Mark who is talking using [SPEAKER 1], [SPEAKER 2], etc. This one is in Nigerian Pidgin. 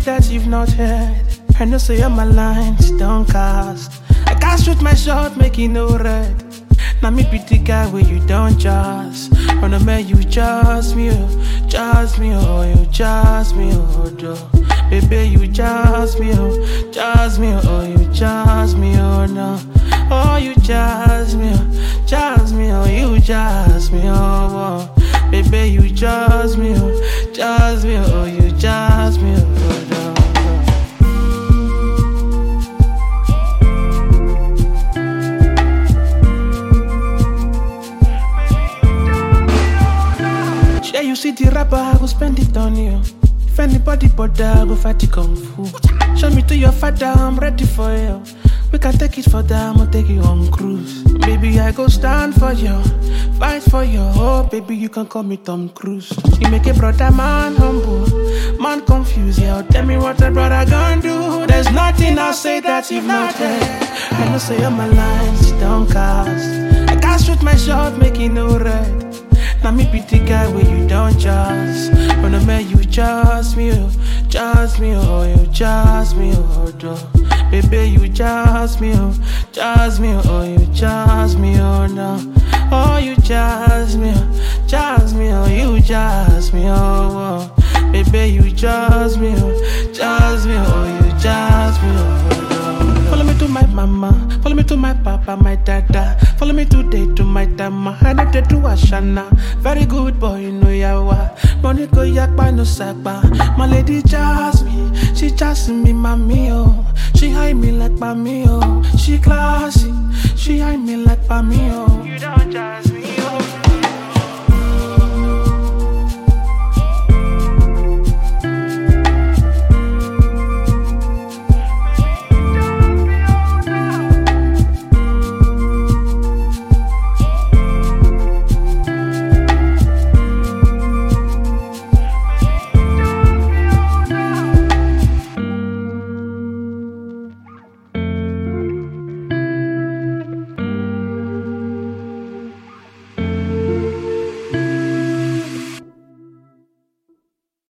[SPEAKER 1] that you've not heard. I know say all my lines don't cast. I can't shoot my shot, make it no red. Now me be the guy where you don't just. On the man you just me, oh, just me, oh, you just me, oh, do. Baby you just me, oh, just me, oh, you just me, oh, no. Oh, you just me, oh, you just me, oh, oh. Baby you just me, oh, you just me, oh, no. Yeah, you see the rapper, I go spend it on you. If anybody bother, I go fight the kung fu. Show me to your father, I'm ready for you. We can take it further, I'ma take you on cruise. Baby, I go stand for you, fight for you. Oh, baby, you can call me Tom Cruise. You make a brother man humble, man confused. Yeah, tell me what a brother gonna do. There's nothing I'll say that you've not heard. I know say all my lines don't cast. I can't shoot my shot, make it no red. Now me be the guy where you don't just. When I met you just me, oh, you just me, oh, do. Baby you just me, oh, you just me, oh, no. Oh, you just me, oh, you just me, oh, oh. Baby you just me, oh, you just me, oh, do. Follow me to my mama, follow me to my papa, my dada. Follow me today to my dama. I know they do Ashana. Very good boy, you know yawa. Money go yakba no sakba. My lady just me, she just me, mommy, oh. She hide me like mommy, oh. She classy, she hide me like mommy, oh. You don't just